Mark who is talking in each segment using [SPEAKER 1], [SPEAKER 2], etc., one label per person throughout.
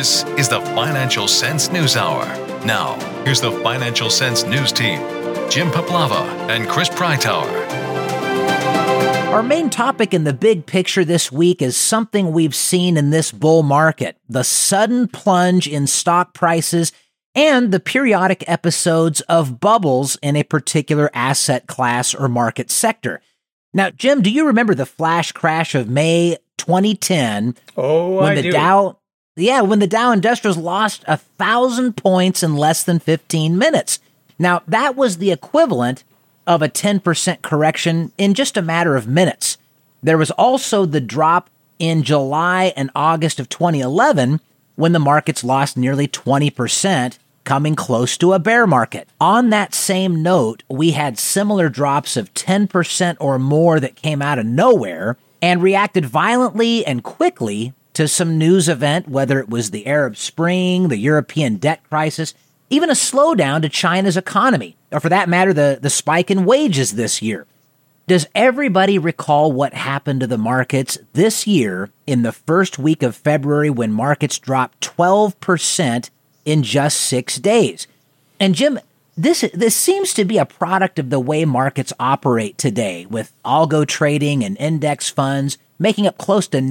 [SPEAKER 1] This is the Financial Sense News Hour. Now, here's the Financial Sense News team, Jim Paplava and Chris Prytower.
[SPEAKER 2] Our main topic in the big picture this week is something we've seen in this bull market: the sudden plunge in stock prices and the periodic episodes of bubbles in a particular asset class or market sector. Now, Jim, do you remember the flash crash of May 2010?
[SPEAKER 3] I do.
[SPEAKER 2] When the Dow Industrials lost 1,000 points in less than 15 minutes. Now, that was the equivalent of a 10% correction in just a matter of minutes. There was also the drop in July and August of 2011 when the markets lost nearly 20%, coming close to a bear market. On that same note, we had similar drops of 10% or more that came out of nowhere and reacted violently and quickly to some news event, whether it was the Arab Spring, the European debt crisis, even a slowdown to China's economy, or for that matter, the spike in wages this year. Does everybody recall what happened to the markets this year in the first week of February when markets dropped 12% in just 6 days? And Jim, this seems to be a product of the way markets operate today, with algo trading and index funds making up close to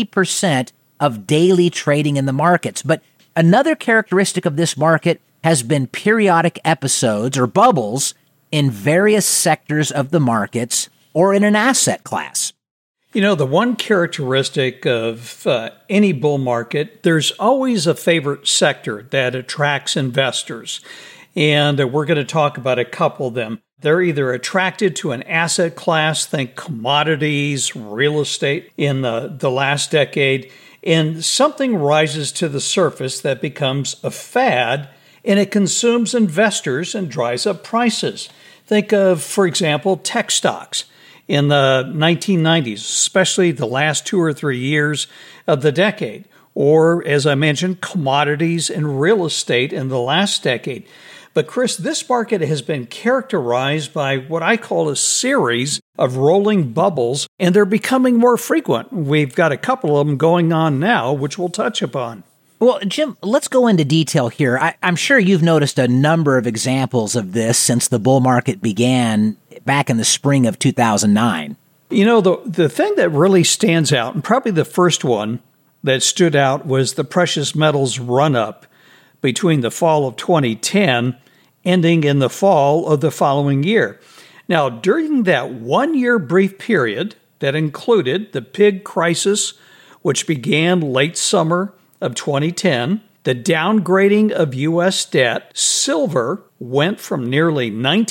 [SPEAKER 2] 90% of daily trading in the markets. But another characteristic of this market has been periodic episodes or bubbles in various sectors of the markets or in an asset class.
[SPEAKER 3] You know, the one characteristic of any bull market, there's always a favorite sector that attracts investors. And we're going to talk about a couple of them. They're either attracted to an asset class, think commodities, real estate in the last decade, and something rises to the surface that becomes a fad, and it consumes investors and drives up prices. Think of, for example, tech stocks in the 1990s, especially the last 2 or 3 years of the decade, or, as I mentioned, commodities and real estate in the last decade. But Chris, this market has been characterized by what I call a series of rolling bubbles, and they're becoming more frequent. We've got a couple of them going on now, which we'll touch upon.
[SPEAKER 2] Well, Jim, let's go into detail here. I'm sure you've noticed a number of examples of this since the bull market began back in the spring of 2009.
[SPEAKER 3] You know, the thing that really stands out, and probably the first one that stood out, was the precious metals run-up between the fall of 2010 ending in the fall of the following year. Now, during that 1-year brief period that included the pig crisis, which began late summer of 2010, the downgrading of U.S. debt, silver went from nearly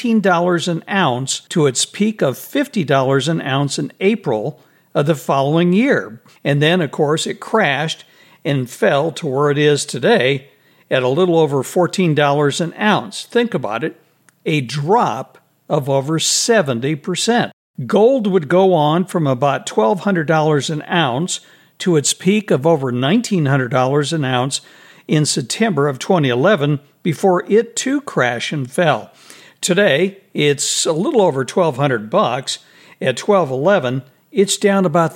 [SPEAKER 3] $19 an ounce to its peak of $50 an ounce in April of the following year. And then, of course, it crashed and fell to where it is today at a little over $14 an ounce. Think about it, a drop of over 70%. Gold would go on from about $1,200 an ounce to its peak of over $1,900 an ounce in September of 2011 before it too crashed and fell. Today, it's a little over $1,200. At $1,211, it's down about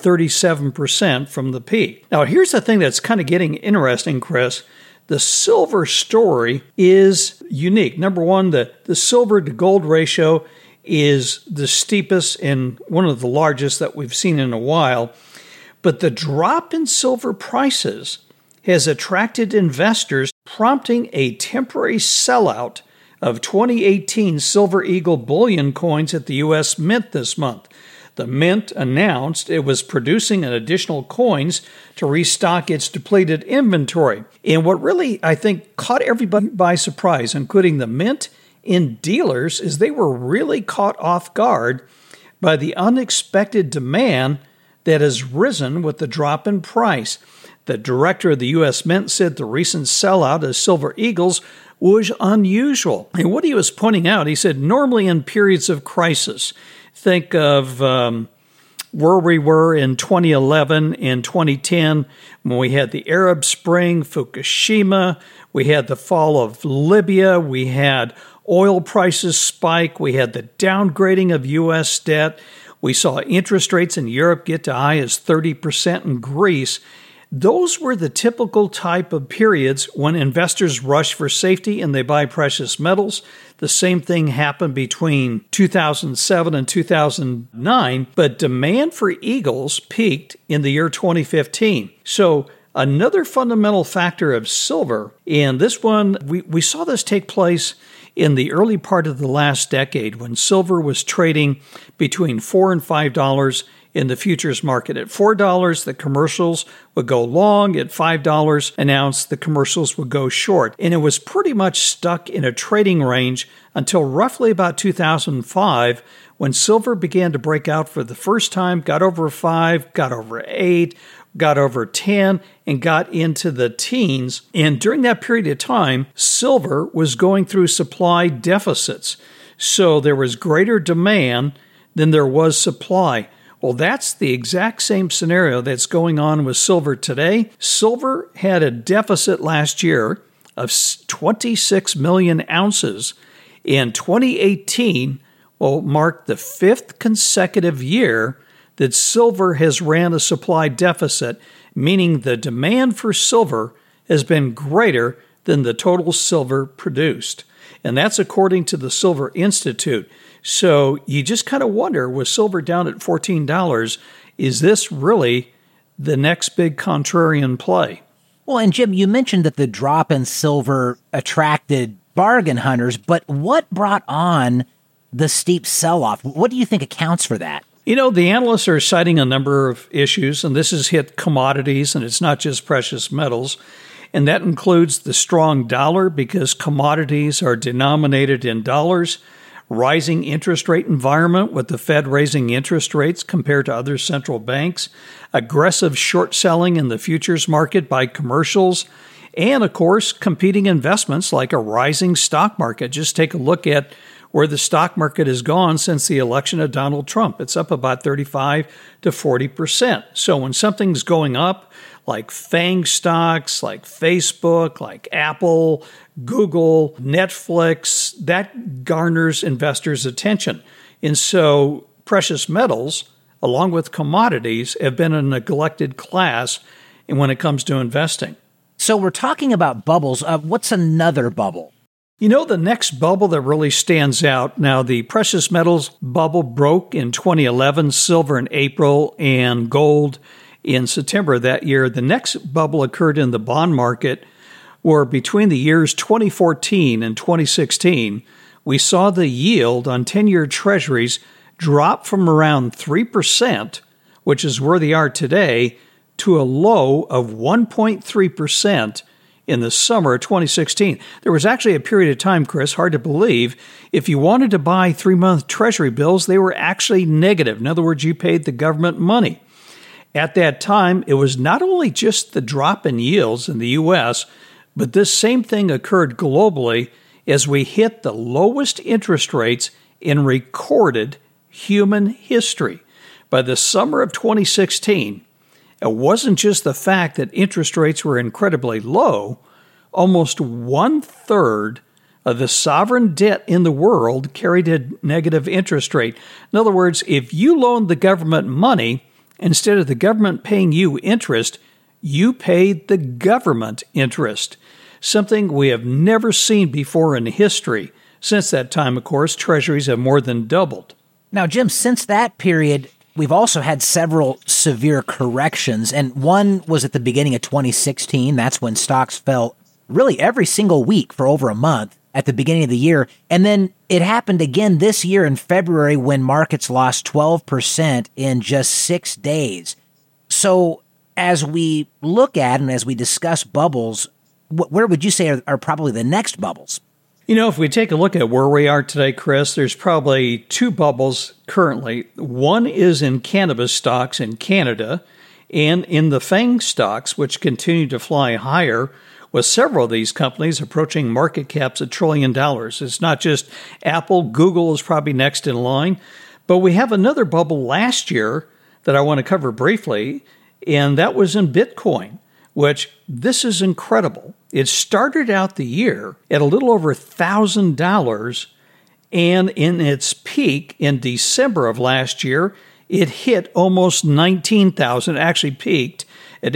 [SPEAKER 3] 37% from the peak. Now, here's the thing that's kind of getting interesting, Chris. The silver story is unique. Number one, the silver to gold ratio is the steepest and one of the largest that we've seen in a while. But the drop in silver prices has attracted investors, prompting a temporary sellout of 2018 Silver Eagle bullion coins at the U.S. Mint this month. The Mint announced it was producing an additional coins to restock its depleted inventory. And what really, I think, caught everybody by surprise, including the Mint and dealers, is they were really caught off guard by the unexpected demand that has risen with the drop in price. The director of the U.S. Mint said the recent sellout of Silver Eagles was unusual. And what he was pointing out, he said, normally in periods of crisis, think of where we were in 2011 and 2010 when we had the Arab Spring, Fukushima, we had the fall of Libya, we had oil prices spike, we had the downgrading of U.S. debt, we saw interest rates in Europe get to high as 30% in Greece. Those were the typical type of periods when investors rush for safety and they buy precious metals. The same thing happened between 2007 and 2009, but demand for Eagles peaked in the year 2015. So another fundamental factor of silver, and this one, we saw this take place in the early part of the last decade when silver was trading between $4 and $5 in the futures market. At $4, the commercials would go long. At $5 an ounce, the commercials would go short. And it was pretty much stuck in a trading range until roughly about 2005 when silver began to break out for the first time, got over 5, got over 8, got over 10, and got into the teens. And during that period of time, silver was going through supply deficits. So there was greater demand than there was supply. Well, that's the exact same scenario that's going on with silver today. Silver had a deficit last year of 26 million ounces. In 2018 will mark the fifth consecutive year that silver has ran a supply deficit, meaning the demand for silver has been greater than the total silver produced. And that's according to the Silver Institute. So you just kind of wonder, with silver down at $14, is this really the next big contrarian play?
[SPEAKER 2] Well, and Jim, you mentioned that the drop in silver attracted bargain hunters, but what brought on the steep sell-off? What do you think accounts for that?
[SPEAKER 3] You know, the analysts are citing a number of issues, and this has hit commodities, and it's not just precious metals. And that includes the strong dollar because commodities are denominated in dollars, rising interest rate environment with the Fed raising interest rates compared to other central banks, aggressive short selling in the futures market by commercials, and, of course, competing investments like a rising stock market. Just take a look at where the stock market has gone since the election of Donald Trump. It's up about 35 to 40%. So when something's going up, like FANG stocks, like Facebook, like Apple, Google, Netflix, that garners investors' attention. And so precious metals, along with commodities, have been a neglected class when it comes to investing.
[SPEAKER 2] So we're talking about bubbles. What's another bubble?
[SPEAKER 3] You know, the next bubble that really stands out, now the precious metals bubble broke in 2011, silver in April, and gold in September of that year. The next bubble occurred in the bond market, where between the years 2014 and 2016, we saw the yield on 10-year treasuries drop from around 3%, which is where they are today, to a low of 1.3% in the summer of 2016. There was actually a period of time, Chris, hard to believe, if you wanted to buy 3-month treasury bills, they were actually negative. In other words, you paid the government money. At that time, it was not only just the drop in yields in the U.S., but this same thing occurred globally as we hit the lowest interest rates in recorded human history. By the summer of 2016, it wasn't just the fact that interest rates were incredibly low. Almost 1/3 of the sovereign debt in the world carried a negative interest rate. In other words, if you loaned the government money, instead of the government paying you interest, you paid the government interest, something we have never seen before in history. Since that time, of course, treasuries have more than doubled.
[SPEAKER 2] Now, Jim, since that period, we've also had several severe corrections, and one was at the beginning of 2016. That's when stocks fell really every single week for over a month at the beginning of the year. And then it happened again this year in February when markets lost 12% in just 6 days. So as we look at and as we discuss bubbles, where would you say are probably the next bubbles?
[SPEAKER 3] You know, if we take a look at where we are today, Chris, there's probably 2 bubbles currently. One is in cannabis stocks in Canada and in the FANG stocks, which continue to fly higher, with several of these companies approaching market caps $1 trillion. It's not just Apple. Google is probably next in line. But we have another bubble last year that I want to cover briefly, and that was in Bitcoin, which this is incredible. It started out the year at a little over $1,000, and in its peak in December of last year, it hit almost 19,000, actually peaked at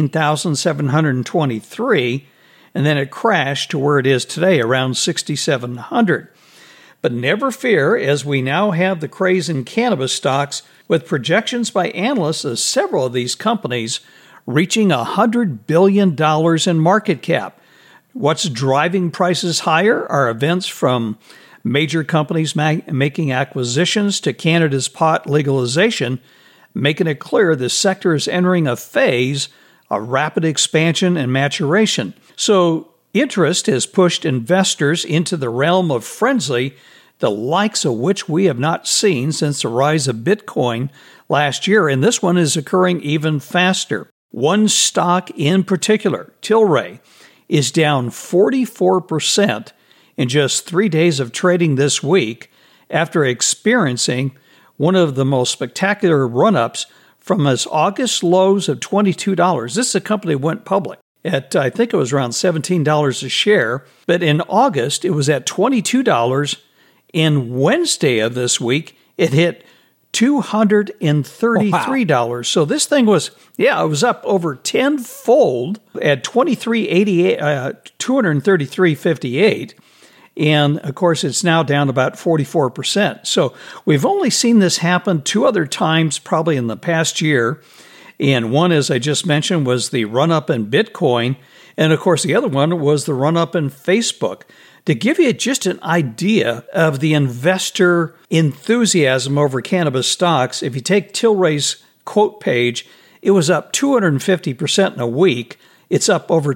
[SPEAKER 3] 18,723, and then it crashed to where it is today, around 6,700. But never fear, as we now have the craze in cannabis stocks, with projections by analysts of several of these companies reaching $100 billion in market cap. What's driving prices higher are events from major companies making acquisitions to Canada's pot legalization, making it clear the sector is entering a phase of rapid expansion and maturation. So interest has pushed investors into the realm of frenzy, the likes of which we have not seen since the rise of Bitcoin last year, and this one is occurring even faster. One stock in particular, Tilray, is down 44% in just 3 days of trading this week after experiencing one of the most spectacular run-ups from its August lows of $22. This is a company that went public at, I think it was around $17 a share, but in August it was at $22. In Wednesday of this week, it hit $233. Wow. So this thing was, it was up over tenfold at $233.58. And of course, it's now down about 44%. So we've only seen this happen 2 other times, probably in the past year. And one, as I just mentioned, was the run-up in Bitcoin. And of course, the other one was the run-up in Facebook. To give you just an idea of the investor enthusiasm over cannabis stocks, if you take Tilray's quote page, it was up 250% in a week. It's up over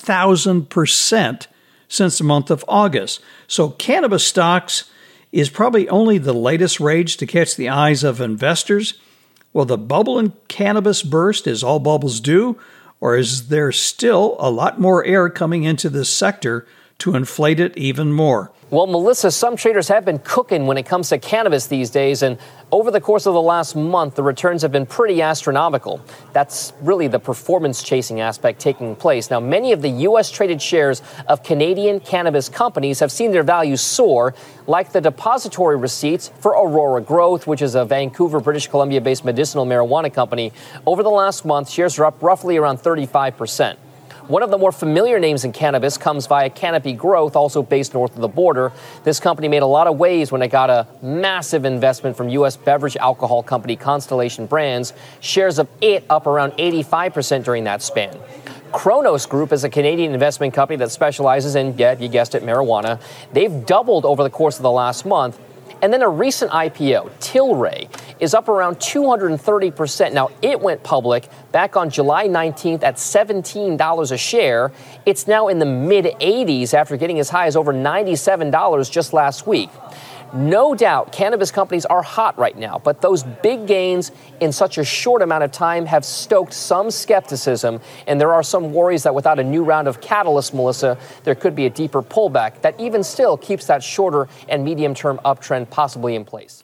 [SPEAKER 3] 2,000% since the month of August. So cannabis stocks is probably only the latest rage to catch the eyes of investors. Will the bubble in cannabis burst as all bubbles do, or is there still a lot more air coming into this sector to inflate it even more?
[SPEAKER 4] Well, Melissa, some traders have been cooking when it comes to cannabis these days, and over the course of the last month, the returns have been pretty astronomical. That's really the performance-chasing aspect taking place. Now, many of the U.S.-traded shares of Canadian cannabis companies have seen their values soar, like the depository receipts for Aurora Growth, which is a Vancouver, British Columbia-based medicinal marijuana company. Over the last month, shares are up roughly around 35%. One of the more familiar names in cannabis comes via Canopy Growth, also based north of the border. This company made a lot of waves when it got a massive investment from U.S. beverage alcohol company Constellation Brands. Shares of it up around 85% during that span. Cronos Group is a Canadian investment company that specializes in, you guessed it, marijuana. They've doubled over the course of the last month. And then a recent IPO, Tilray, is up around 230%. Now, it went public back on July 19th at $17 a share. It's now in the mid-80s after getting as high as over $97 just last week. No doubt, cannabis companies are hot right now, but those big gains in such a short amount of time have stoked some skepticism, and there are some worries that without a new round of catalyst, Melissa, there could be a deeper pullback that even still keeps that shorter and medium-term uptrend possibly in place.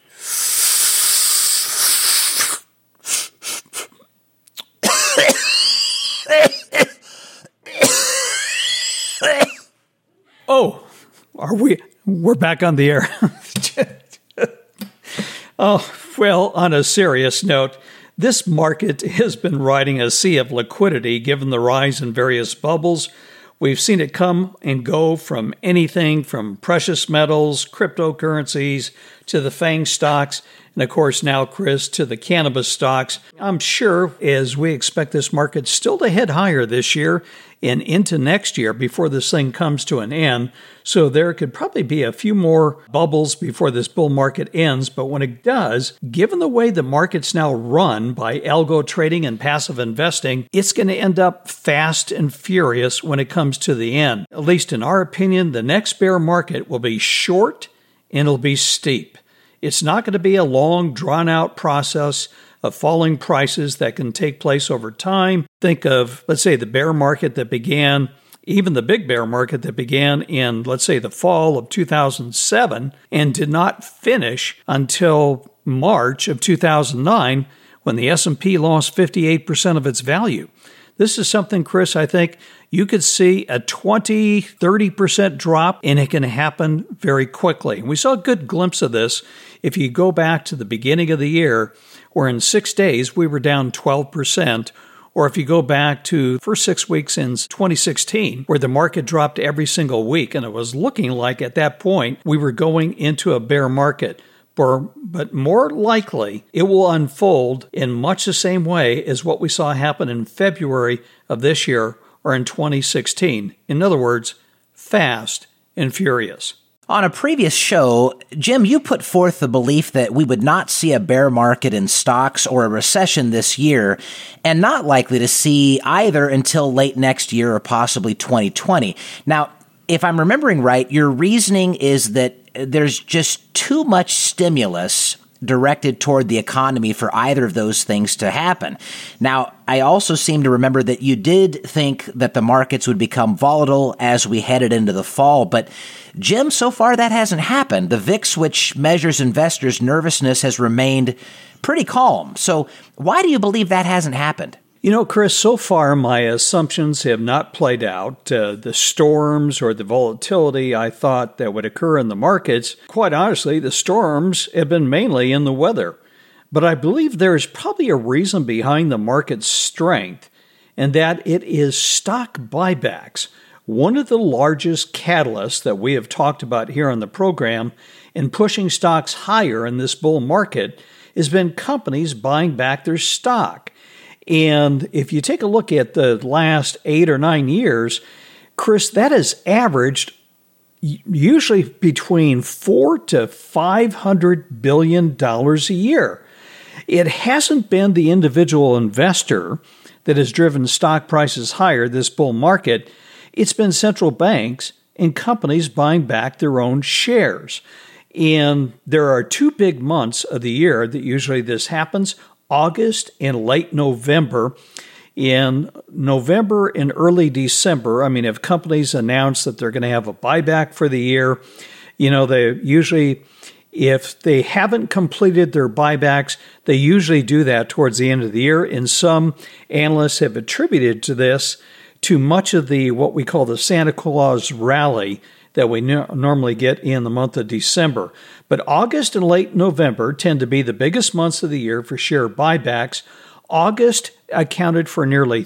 [SPEAKER 3] Oh, we're back on the air. Oh, well, on a serious note, this market has been riding a sea of liquidity given the rise in various bubbles. We've seen it come and go from anything from precious metals, cryptocurrencies, to the FANG stocks, and of course now, Chris, to the cannabis stocks. I'm sure as we expect this market still to head higher this year and into next year before this thing comes to an end. So there could probably be a few more bubbles before this bull market ends. But when it does, given the way the market's now run by algo trading and passive investing, it's going to end up fast and furious when it comes to the end. At least in our opinion, the next bear market will be short and it'll be steep. It's not going to be a long, drawn-out process of falling prices that can take place over time. Think of, let's say, the bear market that began, even the big bear market that began in, let's say, the fall of 2007 and did not finish until March of 2009 when the S&P lost 58% of its value. This is something, Chris, I think you could see a 20-30% drop, and it can happen very quickly. We saw a good glimpse of this if you go back to the beginning of the year, where in 6 days we were down 12%, Or if you go back to the first 6 weeks in 2016, where the market dropped every single week, and it was looking like at that point we were going into a bear market. But more likely, it will unfold in much the same way as what we saw happen in February of this year or in 2016. In other words, fast and furious.
[SPEAKER 2] On a previous show, Jim, you put forth the belief that we would not see a bear market in stocks or a recession this year, and not likely to see either until late next year or possibly 2020. Now, if I'm remembering right, your reasoning is that there's just too much stimulus directed toward the economy for either of those things to happen. Now, I also seem to remember that you did think that the markets would become volatile as we headed into the fall, but Jim, so far that hasn't happened. The VIX, which measures investors' nervousness, has remained pretty calm. So why do you believe that hasn't happened?
[SPEAKER 3] You know, Chris, so far my assumptions have not played out. The storms or the volatility I thought that would occur in the markets, quite honestly, the storms have been mainly in the weather. But I believe there is probably a reason behind the market's strength, and that it is stock buybacks. One of the largest catalysts that we have talked about here on the program in pushing stocks higher in this bull market has been companies buying back their stock. And if you take a look at the last 8 or 9 years, Chris, that has averaged usually between $400 to $500 billion a year. It hasn't been the individual investor that has driven stock prices higher this bull market. It's been central banks and companies buying back their own shares. And there are 2 big months of the year that usually this happens: August and late November. In November and early December, if companies announce that they're going to have a buyback for the year, they usually, if they haven't completed their buybacks, they usually do that towards the end of the year. And some analysts have attributed to this to much of the what we call the Santa Claus rally that we normally get in the month of December. But August and late November tend to be the biggest months of the year for share buybacks. August accounted for nearly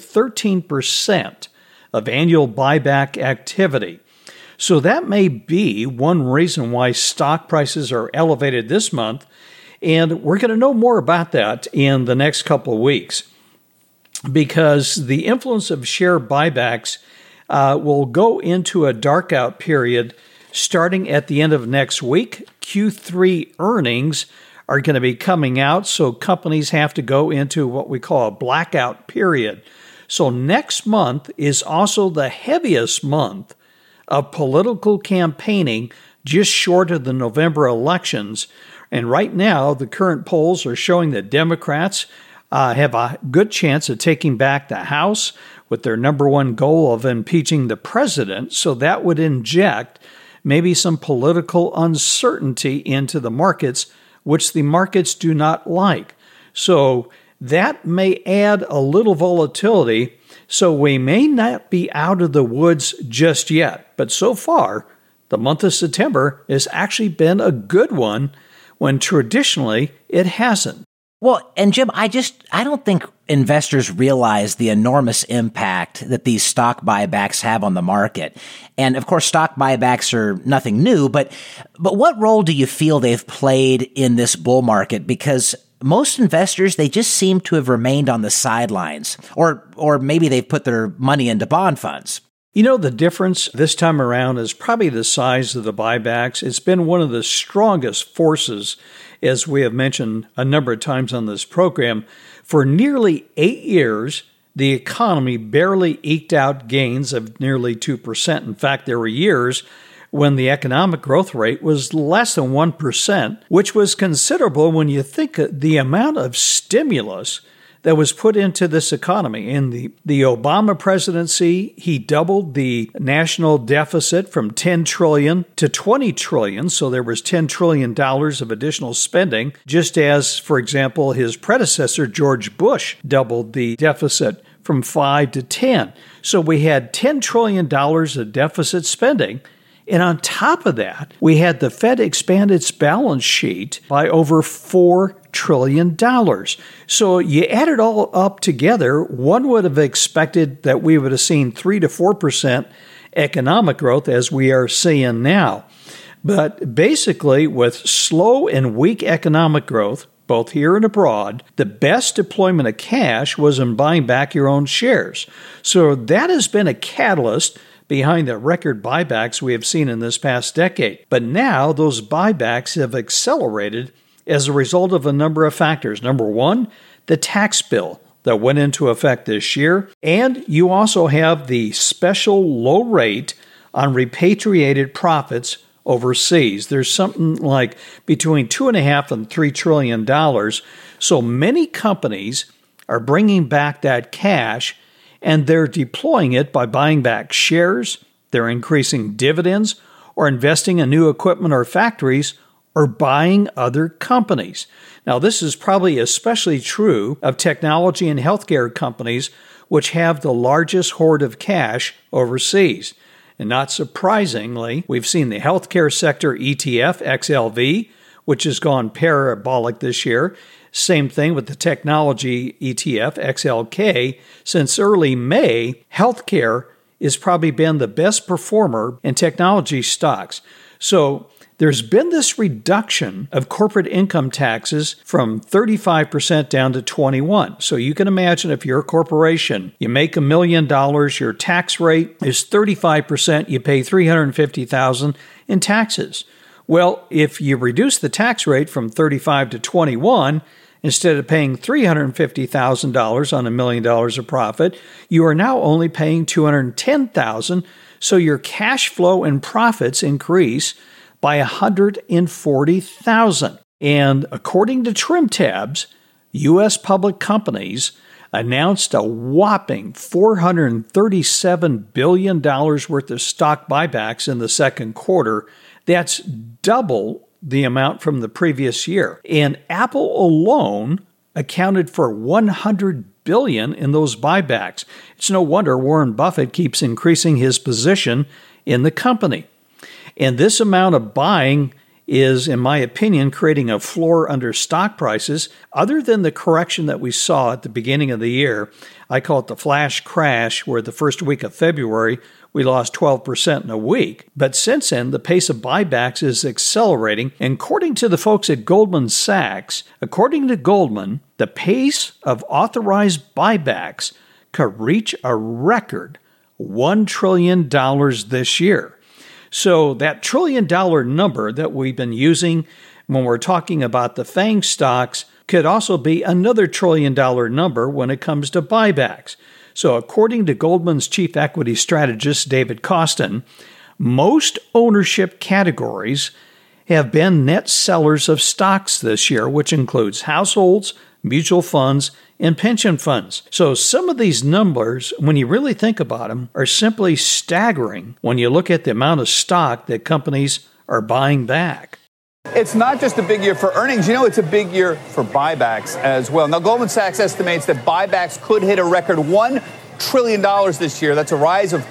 [SPEAKER 3] 13% of annual buyback activity. So that may be one reason why stock prices are elevated this month, and we're going to know more about that in the next couple of weeks, because the influence of share buybacks will go into a dark out period starting at the end of next week. Q3 earnings are going to be coming out, so companies have to go into what we call a blackout period. So next month is also the heaviest month of political campaigning, just short of the November elections. And right now, the current polls are showing that Democrats have a good chance of taking back the House with their number one goal of impeaching the president. So that would inject maybe some political uncertainty into the markets, which the markets do not like. So that may add a little volatility. So we may not be out of the woods just yet. But so far, the month of September has actually been a good one when traditionally it hasn't.
[SPEAKER 2] Well, and Jim, I don't think investors realize the enormous impact that these stock buybacks have on the market. And of course, stock buybacks are nothing new, but what role do you feel they've played in this bull market? Because most investors, they just seem to have remained on the sidelines, or maybe they've put their money into bond funds.
[SPEAKER 3] You know, the difference this time around is probably the size of the buybacks. It's been one of the strongest forces, as we have mentioned a number of times on this program. For nearly 8 years, the economy barely eked out gains of nearly 2%. In fact, there were years when the economic growth rate was less than 1%, which was considerable when you think of the amount of stimulus that was put into this economy. In the Obama presidency, he doubled the national deficit from $10 trillion to $20 trillion. So there was $10 trillion of additional spending, just as, for example, his predecessor, George Bush, doubled the deficit from 5 to 10. So we had $10 trillion of deficit spending, And on top of that, we had the Fed expand its balance sheet by over $4 trillion. So you add it all up together, one would have expected that we would have seen 3 to 4% economic growth as we are seeing now. But basically, with slow and weak economic growth, both here and abroad, the best deployment of cash was in buying back your own shares. So that has been a catalyst behind the record buybacks we have seen in this past decade. But now those buybacks have accelerated as a result of a number of factors. Number one, the tax bill that went into effect this year. And you also have the special low rate on repatriated profits overseas. There's something like between $2.5 and $3 trillion. So many companies are bringing back that cash and they're deploying it by buying back shares, they're increasing dividends, or investing in new equipment or factories, or buying other companies. Now, this is probably especially true of technology and healthcare companies, which have the largest hoard of cash overseas. And not surprisingly, we've seen the healthcare sector ETF, XLV, which has gone parabolic this year. Same thing with the technology ETF, XLK. Since early May, healthcare has probably been the best performer in technology stocks. So there's been this reduction of corporate income taxes from 35% down to 21%. So you can imagine if you're a corporation, you make $1 million, your tax rate is 35%, you pay $350,000 in taxes. Well, if you reduce the tax rate from 35 to 21, instead of paying $350,000 on $1 million of profit, you are now only paying $210,000. So your cash flow and profits increase by $140,000. And according to TrimTabs, U.S. public companies announced a whopping $437 billion worth of stock buybacks in the second quarter. That's double the amount from the previous year. And Apple alone accounted for $100 billion in those buybacks. It's no wonder Warren Buffett keeps increasing his position in the company. And this amount of buying is, in my opinion, creating a floor under stock prices. Other than the correction that we saw at the beginning of the year, I call it the flash crash, where the first week of February, we lost 12% in a week. But since then, the pace of buybacks is accelerating. And according to the folks at Goldman Sachs, according to Goldman, the pace of authorized buybacks could reach a record $1 trillion this year. So that $1 trillion number that we've been using when we're talking about the FANG stocks could also be another $1 trillion number when it comes to buybacks. So according to Goldman's chief equity strategist, David Kostin, most ownership categories have been net sellers of stocks this year, which includes households, mutual funds, and pension funds. So some of these numbers, when you really think about them, are simply staggering when you look at the amount of stock that companies are buying back.
[SPEAKER 5] It's not just a big year for earnings. It's a big year for buybacks as well. Now, Goldman Sachs estimates that buybacks could hit a record $1 trillion this year. That's a rise of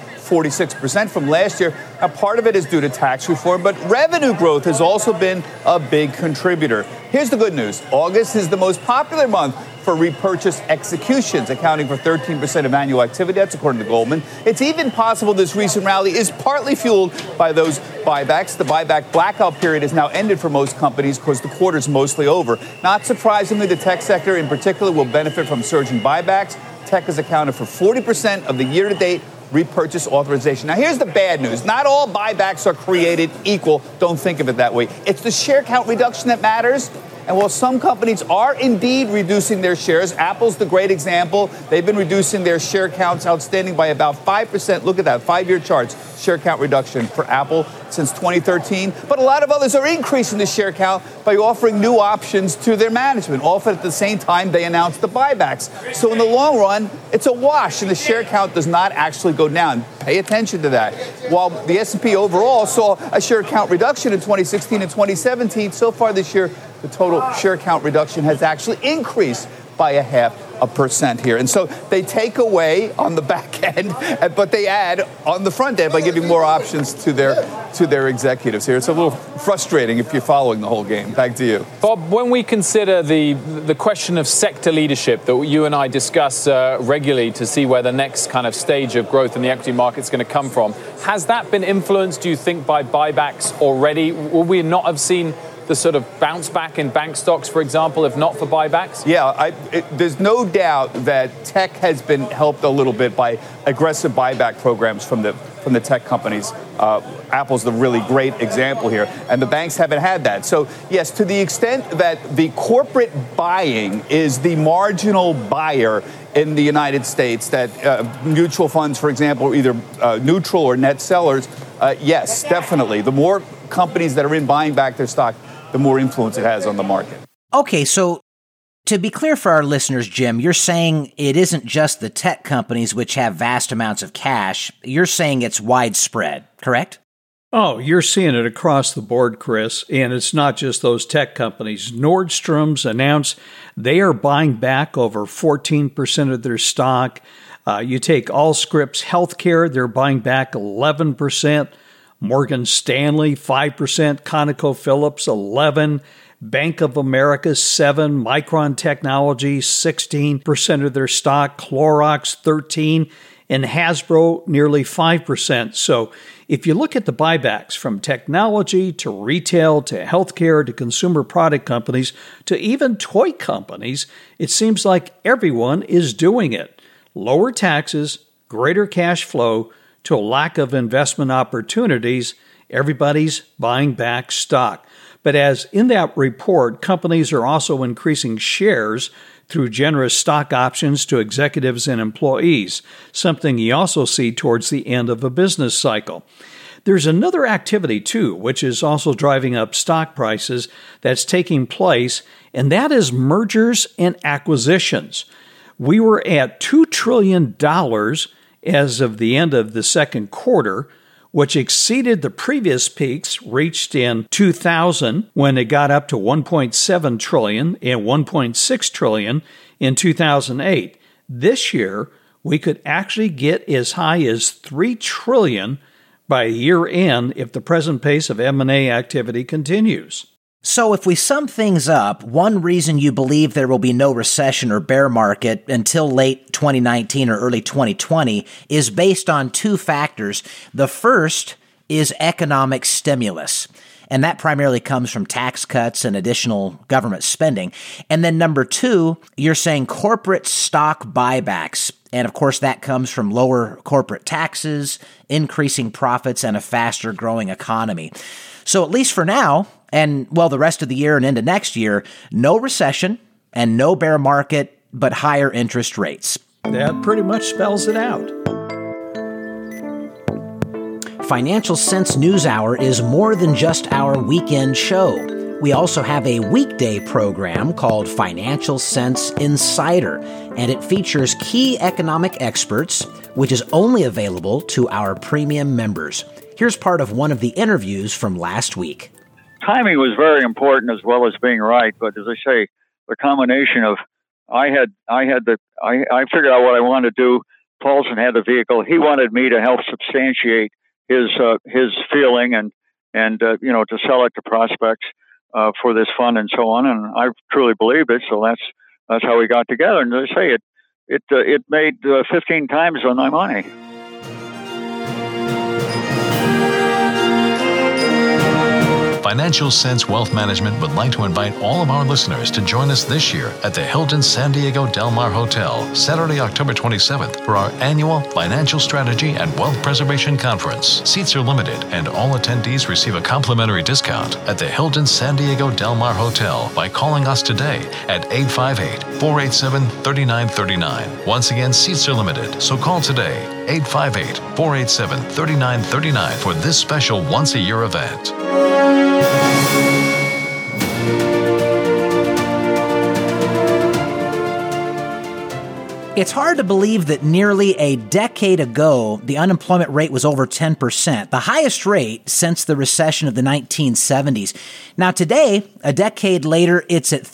[SPEAKER 5] 46% from last year. Now, part of it is due to tax reform, but revenue growth has also been a big contributor. Here's the good news. August is the most popular month for repurchase executions, accounting for 13% of annual activity. That's according to Goldman. It's even possible this recent rally is partly fueled by those buybacks. The buyback blackout period has now ended for most companies because the quarter's mostly over. Not surprisingly, the tech sector in particular will benefit from surging buybacks. Tech has accounted for 40% of the year-to-date repurchase authorization. Now, here's the bad news. Not all buybacks are created equal. Don't think of it that way. It's the share count reduction that matters. And while some companies are indeed reducing their shares, Apple's the great example. They've been reducing their share counts outstanding by about 5%. Look at that, 5-year charts, share count reduction for Apple since 2013. But a lot of others are increasing the share count by offering new options to their management. Often at the same time, they announce the buybacks. So in the long run, it's a wash, and the share count does not actually go down. Pay attention to that. While the S&P overall saw a share count reduction in 2016 and 2017, so far this year, the total share count reduction has actually increased by 0.5 1% here. And so they take away on the back end, but they add on the front end by giving more options to their executives here. It's a little frustrating if you're following the whole game. Back to you.
[SPEAKER 6] Bob, when we consider the question of sector leadership that you and I discuss regularly to see where the next kind of stage of growth in the equity market is going to come from, has that been influenced, do you think, by buybacks already? Will we not have seen the sort of bounce back in bank stocks, for example, if not for buybacks?
[SPEAKER 5] Yeah, there's no doubt that tech has been helped a little bit by aggressive buyback programs from the tech companies. Apple's the really great example here, and the banks haven't had that. So, yes, to the extent that the corporate buying is the marginal buyer in the United States, that mutual funds, for example, are either neutral or net sellers, yes, definitely. The more companies that are in buying back their stock, the more influence it has on the market.
[SPEAKER 2] Okay, so to be clear for our listeners, Jim, you're saying it isn't just the tech companies which have vast amounts of cash. You're saying it's widespread, correct?
[SPEAKER 3] Oh, you're seeing it across the board, Chris, and it's not just those tech companies. Nordstrom's announced they are buying back over 14% of their stock. You take Allscripts Healthcare, they're buying back 11%. Morgan Stanley, 5%, ConocoPhillips, 11%, Bank of America, 7%, Micron Technology, 16% of their stock, Clorox, 13%, and Hasbro, nearly 5%. So if you look at the buybacks from technology to retail to healthcare to consumer product companies to even toy companies, it seems like everyone is doing it. Lower taxes, greater cash flow, to a lack of investment opportunities, everybody's buying back stock. But as in that report, companies are also increasing shares through generous stock options to executives and employees, something you also see towards the end of a business cycle. There's another activity, too, which is also driving up stock prices that's taking place, and that is mergers and acquisitions. We were at $2 trillion as of the end of the second quarter, which exceeded the previous peaks reached in 2000 when it got up to $1.7 trillion and $1.6 trillion in 2008. This year, we could actually get as high as $3 trillion by year end if the present pace of M&A activity continues.
[SPEAKER 2] So if we sum things up, one reason you believe there will be no recession or bear market until late 2019 or early 2020 is based on two factors. The first is economic stimulus, and that primarily comes from tax cuts and additional government spending. And then number two, you're saying corporate stock buybacks. And of course, that comes from lower corporate taxes, increasing profits, and a faster growing economy. So at least for now, and well, the rest of the year and into next year, no recession and no bear market, but higher interest rates.
[SPEAKER 3] That pretty much spells it out.
[SPEAKER 2] Financial Sense News Hour is more than just our weekend show. We also have a weekday program called Financial Sense Insider, and it features key economic experts, which is only available to our premium members. Here's part of one of the interviews from last week.
[SPEAKER 7] Timing was very important as well as being right, but as I say, the combination of I figured out what I wanted to do. Paulson had the vehicle. He wanted me to help substantiate his feeling and to sell it to prospects for this fund and so on. And I truly believed it, so that's how we got together. And as I say, it made 15 times on my money.
[SPEAKER 1] Financial Sense Wealth Management would like to invite all of our listeners to join us this year at the Hilton San Diego Del Mar Hotel, Saturday, October 27th, for our annual Financial Strategy and Wealth Preservation Conference. Seats are limited, and all attendees receive a complimentary discount at the Hilton San Diego Del Mar Hotel by calling us today at 858-487-3939. Once again, seats are limited, so call today, 858-487-3939 for this special once-a-year event.
[SPEAKER 2] It's hard to believe that nearly a decade ago, the unemployment rate was over 10%, the highest rate since the recession of the 1970s. Now today, a decade later, it's at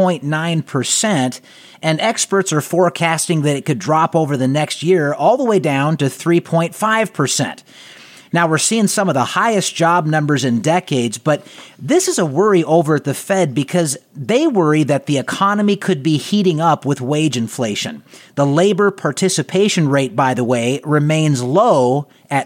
[SPEAKER 2] 3.9%, and experts are forecasting that it could drop over the next year all the way down to 3.5%. Now, we're seeing some of the highest job numbers in decades, but this is a worry over at the Fed because they worry that the economy could be heating up with wage inflation. The labor participation rate, by the way, remains low at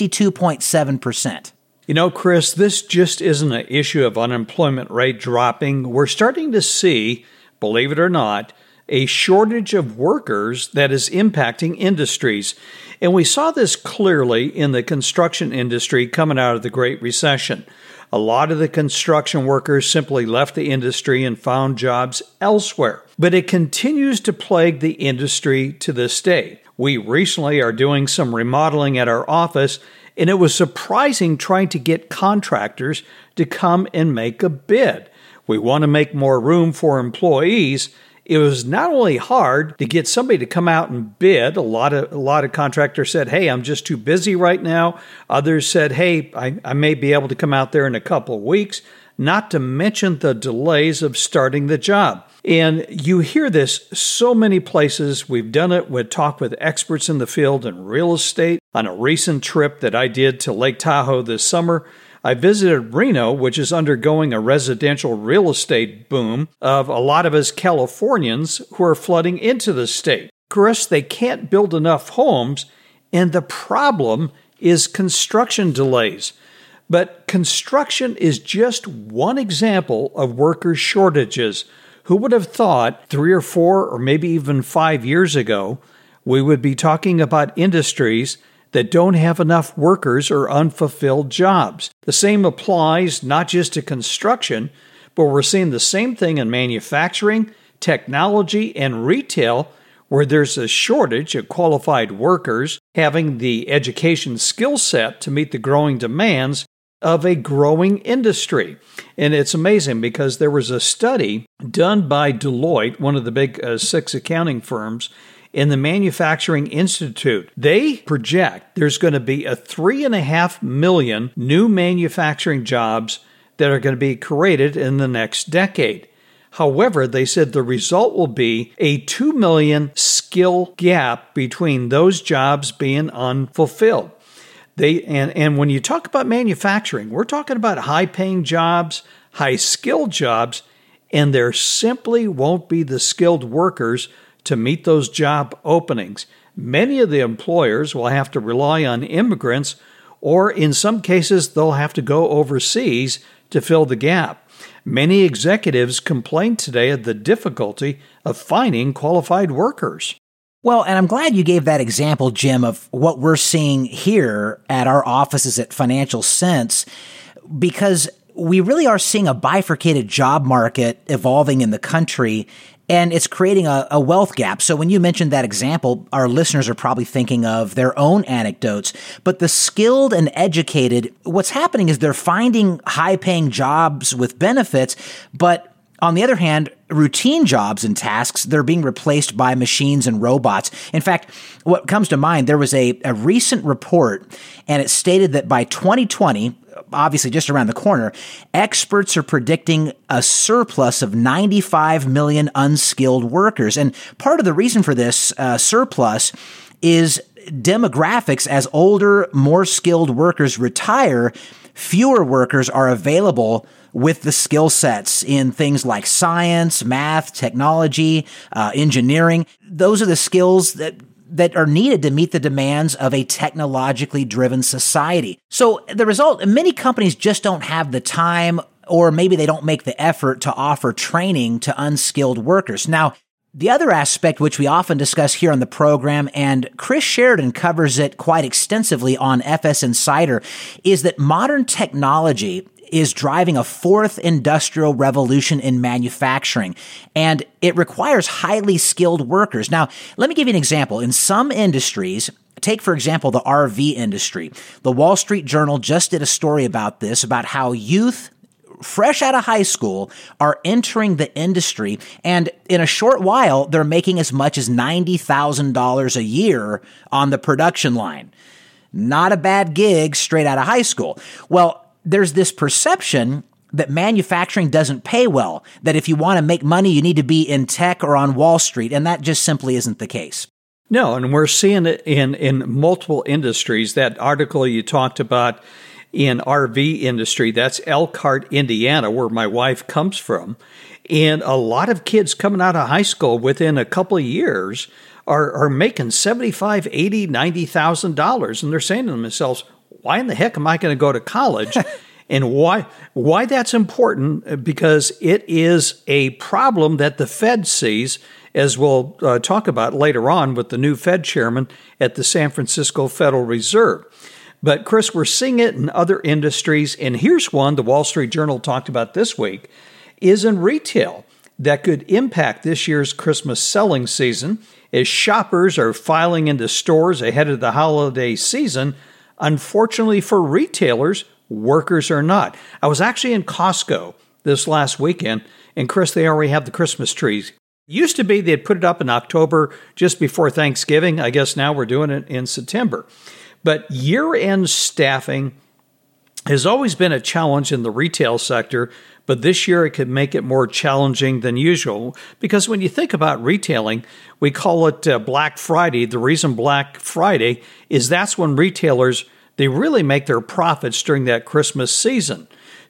[SPEAKER 2] 62.7%.
[SPEAKER 3] You know, Chris, this just isn't an issue of unemployment rate dropping. We're starting to see, believe it or not, a shortage of workers that is impacting industries. And we saw this clearly in the construction industry coming out of the Great Recession. A lot of the construction workers simply left the industry and found jobs elsewhere. But it continues to plague the industry to this day. We recently are doing some remodeling at our office, and it was surprising trying to get contractors to come and make a bid. We want to make more room for employees. It was not only hard to get somebody to come out and bid. A lot of contractors said, hey, I'm just too busy right now. Others said, hey, I may be able to come out there in a couple of weeks, not to mention the delays of starting the job. And you hear this so many places. We've done it with talk with experts in the field in real estate. On a recent trip that I did to Lake Tahoe this summer, I visited Reno, which is undergoing a residential real estate boom of a lot of us Californians who are flooding into the state. Chris, they can't build enough homes, and the problem is construction delays. But construction is just one example of worker shortages. Who would have thought 3 or 4 or maybe even 5 years ago, we would be talking about industries that don't have enough workers or unfulfilled jobs. The same applies not just to construction, but we're seeing the same thing in manufacturing, technology, and retail, where there's a shortage of qualified workers having the education skill set to meet the growing demands of a growing industry. And it's amazing because there was a study done by Deloitte, one of the big 6 accounting firms, in the Manufacturing Institute. They project there's going to be a 3.5 million new manufacturing jobs that are going to be created in the next decade. However, they said the result will be a 2 million skill gap between those jobs being unfulfilled. And when you talk about manufacturing, we're talking about high-paying jobs, high-skilled jobs, and there simply won't be the skilled workers to meet those job openings. Many of the employers will have to rely on immigrants, or in some cases, they'll have to go overseas to fill the gap. Many executives complain today of the difficulty of finding qualified workers.
[SPEAKER 2] Well, and I'm glad you gave that example, Jim, of what we're seeing here at our offices at Financial Sense, because we really are seeing a bifurcated job market evolving in the country, and it's creating a wealth gap. So when you mentioned that example, our listeners are probably thinking of their own anecdotes. But the skilled and educated, what's happening is they're finding high-paying jobs with benefits, but on the other hand, routine jobs and tasks, they're being replaced by machines and robots. In fact, what comes to mind, there was a recent report, and it stated that by 2020, obviously just around the corner, experts are predicting a surplus of 95 million unskilled workers. And part of the reason for this surplus is demographics. As older, more skilled workers retire, fewer workers are available with the skill sets in things like science, math, technology, engineering. Those are the skills that are needed to meet the demands of a technologically driven society. So the result, many companies just don't have the time, or maybe they don't make the effort to offer training to unskilled workers. Now, the other aspect, which we often discuss here on the program, and Chris Sheridan covers it quite extensively on FS Insider, is that modern technology is driving a fourth industrial revolution in manufacturing, and it requires highly skilled workers. Now, let me give you an example. In some industries, take, for example, the RV industry. The Wall Street Journal just did a story about this, about how youth fresh out of high school are entering the industry, and in a short while, they're making as much as $90,000 a year on the production line. Not a bad gig straight out of high school. Well, there's this perception that manufacturing doesn't pay well, that if you want to make money, you need to be in tech or on Wall Street, and that just simply isn't the case.
[SPEAKER 3] No, and we're seeing it in multiple industries. That article you talked about in RV industry, that's Elkhart, Indiana, where my wife comes from. And a lot of kids coming out of high school within a couple of years are making $75,000, $80,000, $90,000. And they're saying to themselves, why in the heck am I going to go to college? And why that's important, because it is a problem that the Fed sees, as we'll talk about later on with the new Fed chairman at the San Francisco Federal Reserve. But, Chris, we're seeing it in other industries, and here's one the Wall Street Journal talked about this week, is in retail that could impact this year's Christmas selling season. As shoppers are filing into stores ahead of the holiday season, unfortunately for retailers, workers are not. I was actually in Costco this last weekend, and, Chris, they already have the Christmas trees. It used to be they'd put it up in October just before Thanksgiving. I guess now we're doing it in September. But year-end staffing has always been a challenge in the retail sector, but this year it could make it more challenging than usual. Because when you think about retailing, we call it Black Friday. The reason Black Friday is that's when retailers, they really make their profits during that Christmas season.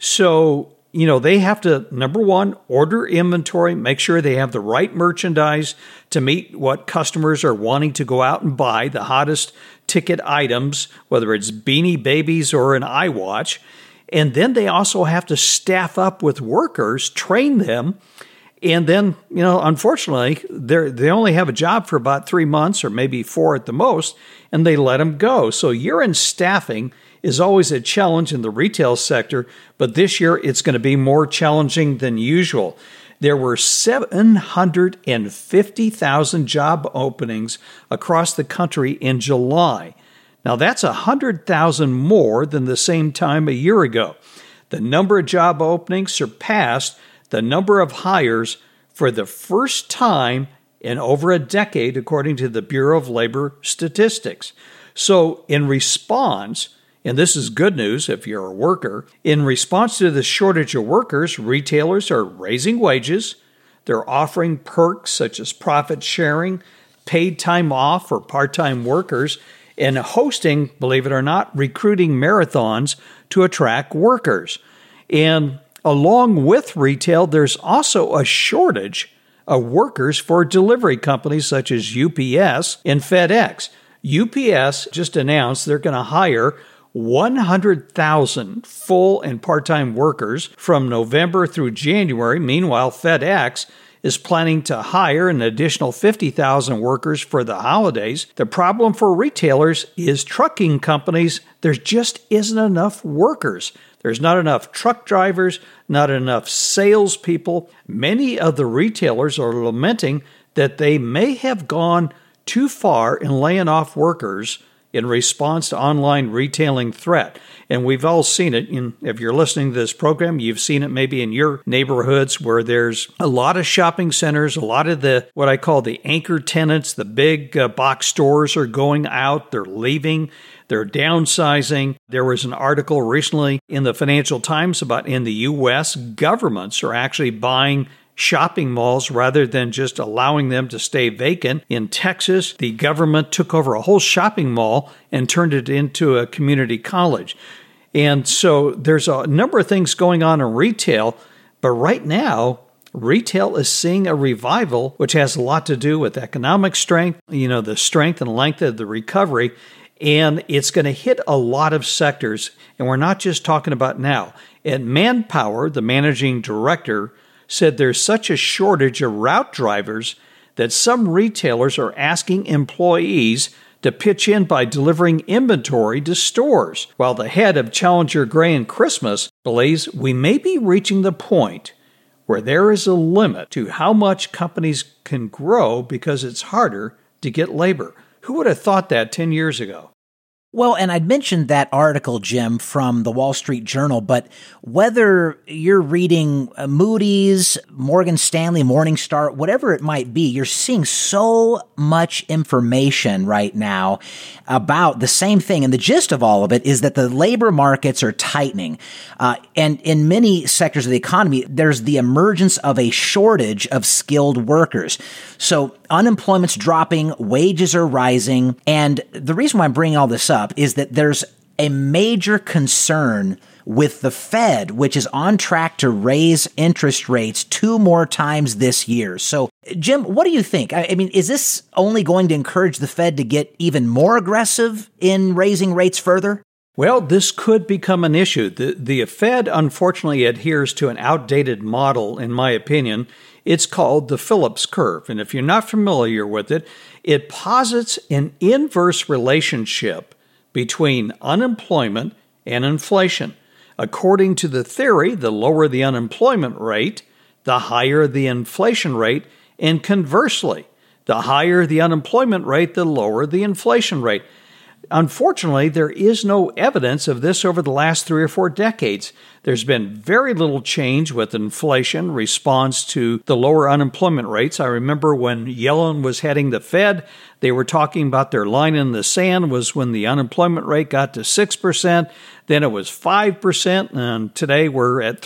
[SPEAKER 3] So, they have to, number one, order inventory, make sure they have the right merchandise to meet what customers are wanting to go out and buy, the hottest ticket items, whether it's Beanie Babies or an iWatch. And then they also have to staff up with workers, train them. And then, unfortunately, they only have a job for about 3 months or maybe 4 at the most, and they let them go. So year-end staffing is always a challenge in the retail sector, but this year it's going to be more challenging than usual. There were 750,000 job openings across the country in July. Now that's 100,000 more than the same time a year ago. The number of job openings surpassed the number of hires for the first time in over a decade, according to the Bureau of Labor Statistics. So in response, and this is good news if you're a worker, in response to the shortage of workers, retailers are raising wages. They're offering perks such as profit sharing, paid time off for part-time workers, and hosting, believe it or not, recruiting marathons to attract workers. And along with retail, there's also a shortage of workers for delivery companies such as UPS and FedEx. UPS just announced they're going to hire 100,000 full and part-time workers from November through January. Meanwhile, FedEx is planning to hire an additional 50,000 workers for the holidays. The problem for retailers is trucking companies. There just isn't enough workers. There's not enough truck drivers, not enough salespeople. Many of the retailers are lamenting that they may have gone too far in laying off workers in response to online retailing threat. And we've all seen it. If you're listening to this program, you've seen it maybe in your neighborhoods where there's a lot of shopping centers, a lot of the what I call the anchor tenants, the big box stores are going out, they're leaving, they're downsizing. There was an article recently in the Financial Times about in the U.S., governments are actually buying shopping malls rather than just allowing them to stay vacant. In Texas, the government took over a whole shopping mall and turned it into a community college. And so there's a number of things going on in retail, but right now, retail is seeing a revival, which has a lot to do with economic strength, the strength and length of the recovery, and it's going to hit a lot of sectors. And we're not just talking about now. At Manpower, the managing director said there's such a shortage of route drivers that some retailers are asking employees to pitch in by delivering inventory to stores. While the head of Challenger Gray and Christmas believes we may be reaching the point where there is a limit to how much companies can grow because it's harder to get labor. Who would have thought that 10 years ago?
[SPEAKER 2] Well, and I'd mentioned that article, Jim, from the Wall Street Journal, but whether you're reading Moody's, Morgan Stanley, Morningstar, whatever it might be, you're seeing so much information right now about the same thing. And the gist of all of it is that the labor markets are tightening. And in many sectors of the economy, there's the emergence of a shortage of skilled workers. So unemployment's dropping, wages are rising. And the reason why I'm bringing all this up is that there's a major concern with the Fed, which is on track to raise interest rates 2 more times this year. So, Jim, what do you think? I mean, is this only going to encourage the Fed to get even more aggressive in raising rates further?
[SPEAKER 3] Well, this could become an issue. The Fed, unfortunately, adheres to an outdated model, in my opinion. It's called the Phillips curve. And if you're not familiar with it, it posits an inverse relationship between unemployment and inflation. According to the theory, the lower the unemployment rate, the higher the inflation rate, and conversely, the higher the unemployment rate, the lower the inflation rate. Unfortunately, there is no evidence of this over the last 3 or 4 decades. There's been very little change with inflation response to the lower unemployment rates. I remember when Yellen was heading the Fed, they were talking about their line in the sand was when the unemployment rate got to 6%, then it was 5%, and today we're at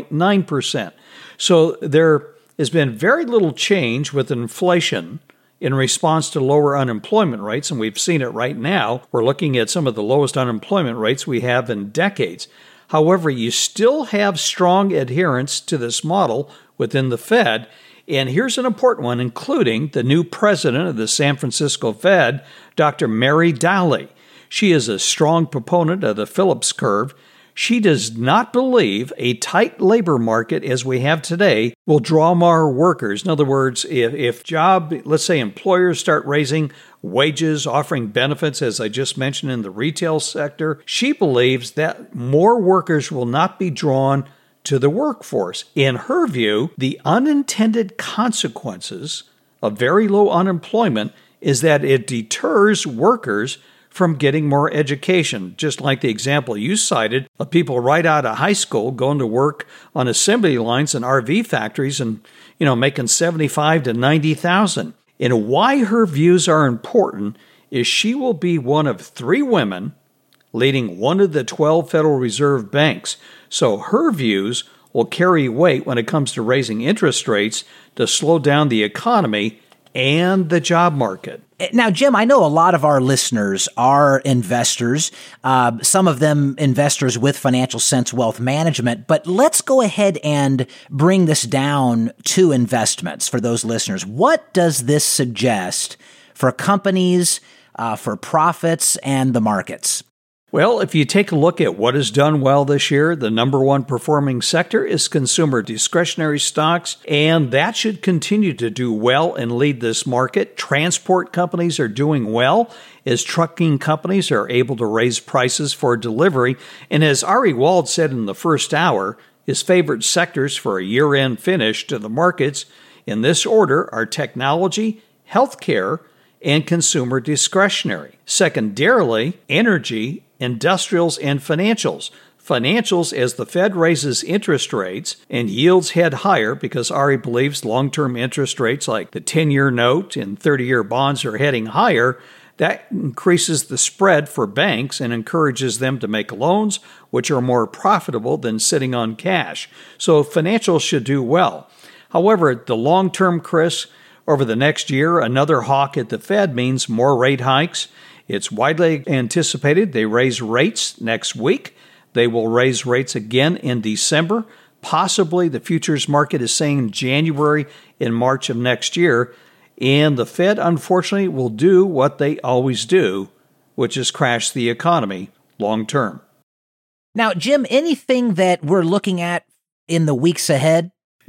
[SPEAKER 3] 3.9%. So there has been very little change with inflation in response to lower unemployment rates, and we've seen it right now. We're looking at some of the lowest unemployment rates we have in decades. However, you still have strong adherence to this model within the Fed, and here's an important one, including the new president of the San Francisco Fed, Dr. Mary Daly. She is a strong proponent of the Phillips curve. She does not believe a tight labor market as we have today will draw more workers. In other words, if let's say employers start raising wages, offering benefits, as I just mentioned in the retail sector, she believes that more workers will not be drawn to the workforce. In her view, the unintended consequences of very low unemployment is that it deters workers from getting more education, just like the example you cited of people right out of high school going to work on assembly lines and RV factories and, making $75,000 to $90,000. And why her views are important is she will be one of 3 women leading one of the 12 Federal Reserve banks. So her views will carry weight when it comes to raising interest rates to slow down the economy and the job market.
[SPEAKER 2] Now, Jim, I know a lot of our listeners are investors, some of them investors with Financial Sense Wealth Management, but let's go ahead and bring this down to investments for those listeners. What does this suggest for companies, for profits, and the markets?
[SPEAKER 3] Well, if you take a look at what has done well this year, the number one performing sector is consumer discretionary stocks, and that should continue to do well and lead this market. Transport companies are doing well as trucking companies are able to raise prices for delivery. And as Ari Wald said in the first hour, his favorite sectors for a year-end finish to the markets in this order are technology, healthcare, and consumer discretionary. Secondarily, energy, industrials, and financials. Financials, as the Fed raises interest rates and yields head higher because Ari believes long-term interest rates like the 10-year note and 30-year bonds are heading higher, that increases the spread for banks and encourages them to make loans, which are more profitable than sitting on cash. So financials should do well. However, the long-term, Chris, over the next year, another hawk at the Fed means more rate hikes. It's widely anticipated they raise rates next week. They will raise rates again in December. Possibly the futures market is saying January and March of next year. And the Fed, unfortunately, will do what they always do, which is crash the economy long term.
[SPEAKER 2] Now, Jim, anything that we're looking at in the weeks ahead?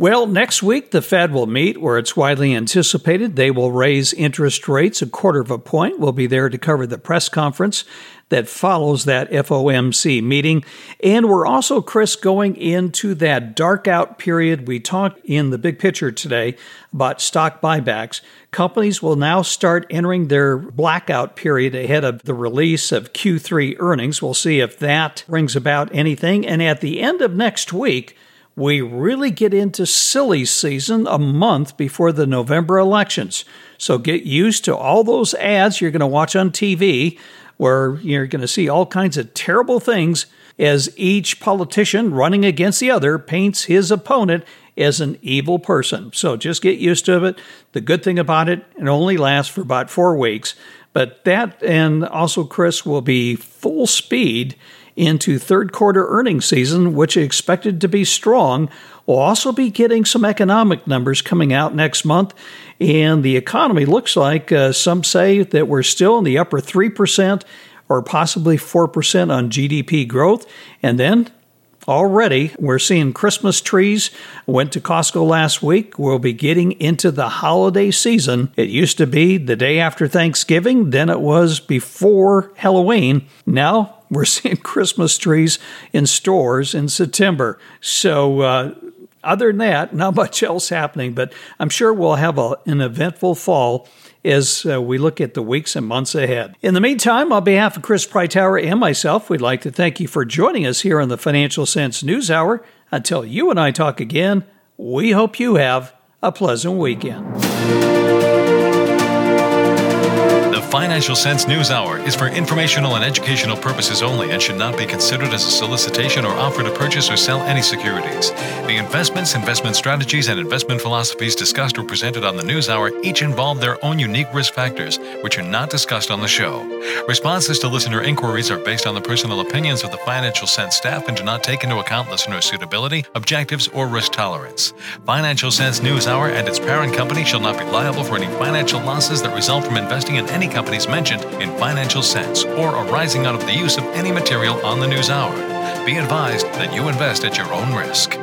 [SPEAKER 3] Well, next week, the Fed will meet where it's widely anticipated they will raise interest rates 1/4 point. We'll be there to cover the press conference that follows that FOMC meeting. And we're also, Chris, going into that dark out period. We talked in the big picture today about stock buybacks. Companies will now start entering their blackout period ahead of the release of Q3 earnings. We'll see if that brings about anything. And at the end of next week, we really get into silly season a month before the November elections. So get used to all those ads you're going to watch on TV where you're going to see all kinds of terrible things as each politician running against the other paints his opponent as an evil person. So just get used to it. The good thing about it only lasts for about 4 weeks. But that, and also, Chris, will be full speed into third quarter earnings season, which is expected to be strong. We'll also be getting some economic numbers coming out next month. And the economy looks like some say that we're still in the upper 3% or possibly 4% on GDP growth. And then already we're seeing Christmas trees. Went to Costco last week. We'll be getting into the holiday season. It used to be the day after Thanksgiving. Then it was before Halloween. Now we're seeing Christmas trees in stores in September. So other than that, not much else happening, but I'm sure we'll have an eventful fall as we look at the weeks and months ahead. In the meantime, on behalf of Chris Preitower and myself, we'd like to thank you for joining us here on the Financial Sense News Hour. Until you and I talk again, we hope you have a pleasant weekend.
[SPEAKER 1] The Financial Sense News Hour is for informational and educational purposes only and should not be considered as a solicitation or offer to purchase or sell any securities. The investments, investment strategies, and investment philosophies discussed or presented on the News Hour each involve their own unique risk factors, which are not discussed on the show. Responses to listener inquiries are based on the personal opinions of the Financial Sense staff and do not take into account listener suitability, objectives, or risk tolerance. Financial Sense News Hour and its parent company shall not be liable for any financial losses that result from investing in any companies mentioned in Financial Sense or arising out of the use of any material on the News Hour. Be advised that you invest at your own risk.